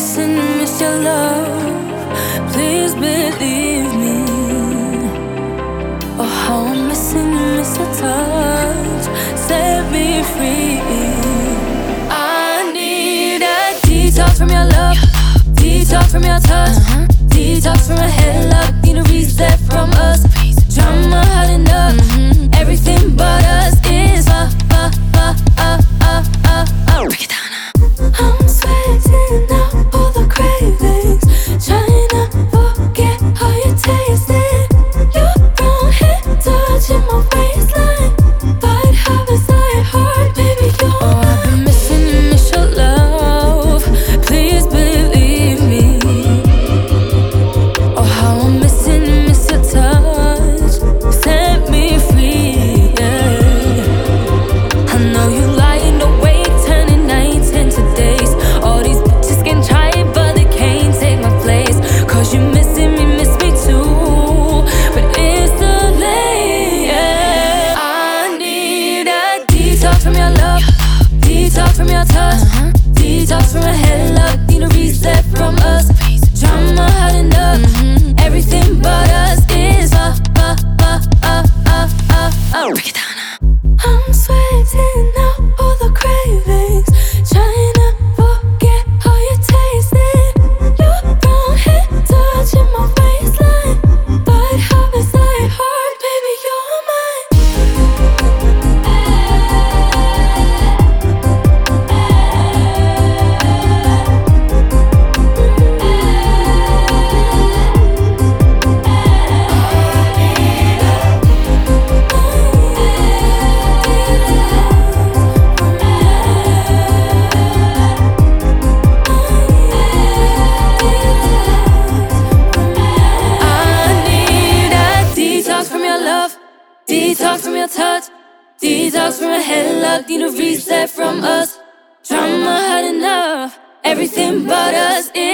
miss your love. Please believe me. Oh, how I'm miss your touch. Set me free. I need a detox from your love, detox from your touch, detox from a head lock. Need a reset from us. Drama hot enough. Everything but us is break it down. I'm sweating out all the cravings, trying to forget how you tasted. Your brown hair touching my waistline, but how is I hard, baby? You're I've been miss your love. Please believe me. Oh, how I'm miss your touch. Set me free, yeah. I know you lying awake, turning nights into days. All these bitches can try it, but they can't take my place. Cause you miss me too, but it's too late, yeah. I need a detox from your love, detox from your touch, detox from a head lock. Need a reset from us. Drama hot enough. Everything but us is break it down. I'm sweating out all the cravings, trying to forget how you tasted. Your brown hair touching my waistline, but how is I hard, baby? You're detox from your touch, detox from a head lock. Need a reset from us. Drama hot enough. Everything but us is